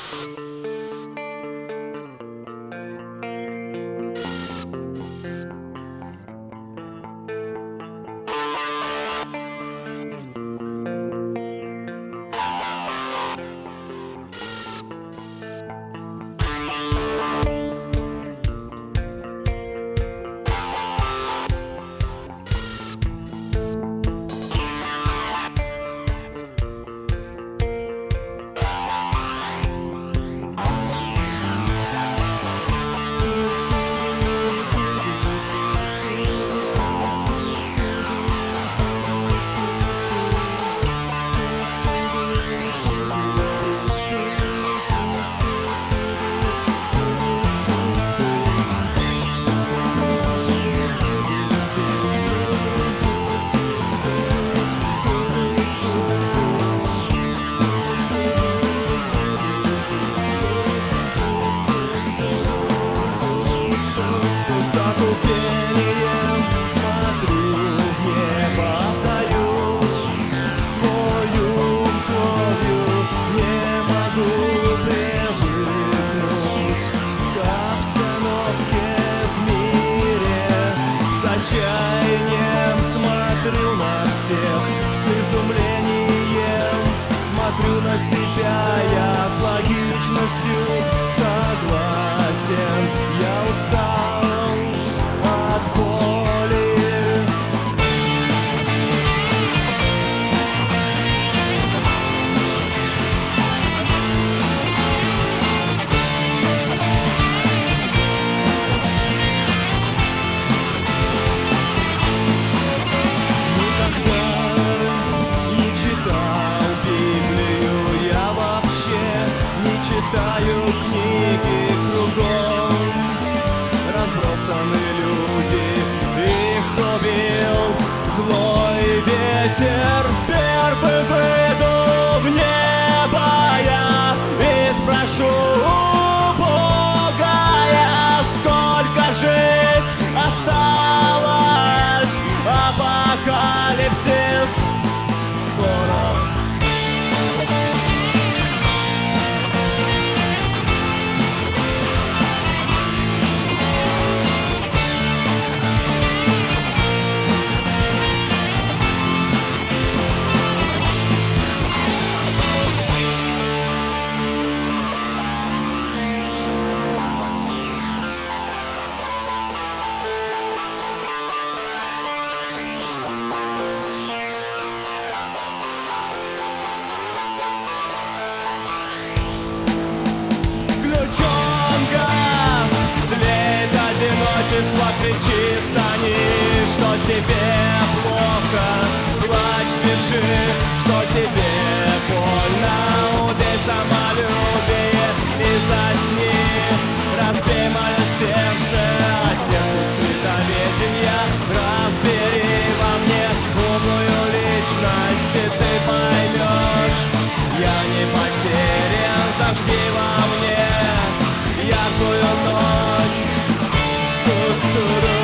отчаянием смотрю на всех, с изумлением смотрю на себя. Я с логичностью согласен, я устал от боли. Читаю книги кругом, разбросаны люди, их убил злой ветер. Первый выйду в небо я и спрошу у Бога я, сколько жить осталось. Апокалипсис скоро. Кричи, стани, что тебе плохо, плачь, пиши, что тебе больно. Убей самолюбие и засни, разбей мое сердце, а сердце цветоведения. Разбери во мне умную личность, и ты поймешь, я не потерян. Зажги во мне яркую ночь.